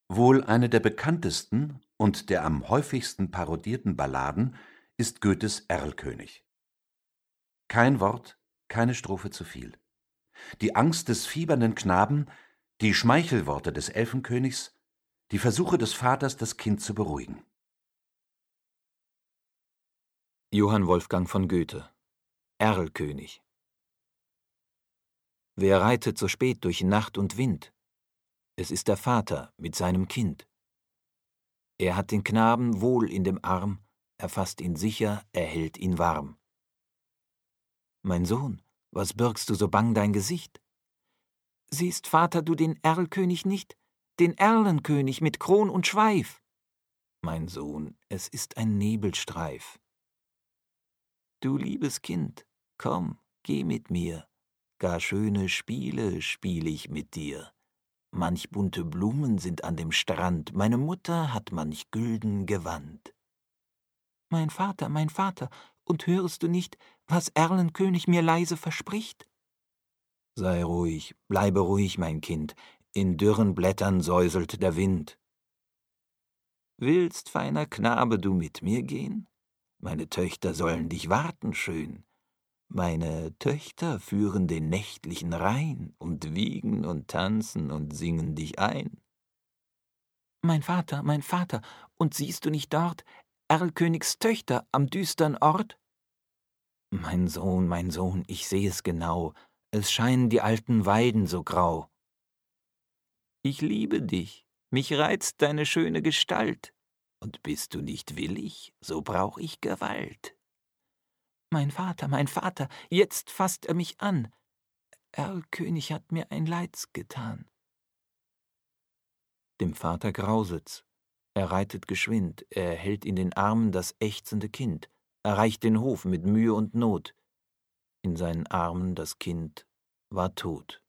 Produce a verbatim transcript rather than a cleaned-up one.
Wohl eine der bekanntesten und der am häufigsten parodierten Balladen ist Goethes Erlkönig. Kein Wort, keine Strophe zu viel. Die Angst des fiebernden Knaben, die Schmeichelworte des Elfenkönigs, die Versuche des Vaters, das Kind zu beruhigen. Johann Wolfgang von Goethe: Erlkönig. Wer reitet so spät durch Nacht und Wind? Es ist der Vater mit seinem Kind. Er hat den Knaben wohl in dem Arm, er fasst ihn sicher, er hält ihn warm. Mein Sohn, was birgst du so bang dein Gesicht? Siehst, Vater, du den Erlkönig nicht, den Erlenkönig mit Kron und Schweif? Mein Sohn, es ist ein Nebelstreif. Du liebes Kind, komm, geh mit mir, gar schöne Spiele spiel ich mit dir. Manch bunte Blumen sind an dem Strand, meine Mutter hat manch gülden Gewand. Mein Vater, mein Vater, und hörest du nicht, was Erlenkönig mir leise verspricht? Sei ruhig, bleibe ruhig, mein Kind, in dürren Blättern säuselt der Wind. Willst, feiner Knabe, du mit mir gehen? Meine Töchter sollen dich warten schön. Meine Töchter führen den nächtlichen Rhein und wiegen und tanzen und singen dich ein. Mein Vater, mein Vater, und siehst du nicht dort Erlkönigs Töchter am düstern Ort? Mein Sohn, mein Sohn, ich seh es genau, es scheinen die alten Weiden so grau. Ich liebe dich, mich reizt deine schöne Gestalt, und bist du nicht willig, so brauch ich Gewalt. Mein Vater, mein Vater, jetzt fasst er mich an. Erlkönig hat mir ein Leids getan. Dem Vater grauset's. Er reitet geschwind, er hält in den Armen das ächzende Kind, erreicht den Hof mit Mühe und Not. In seinen Armen das Kind war tot.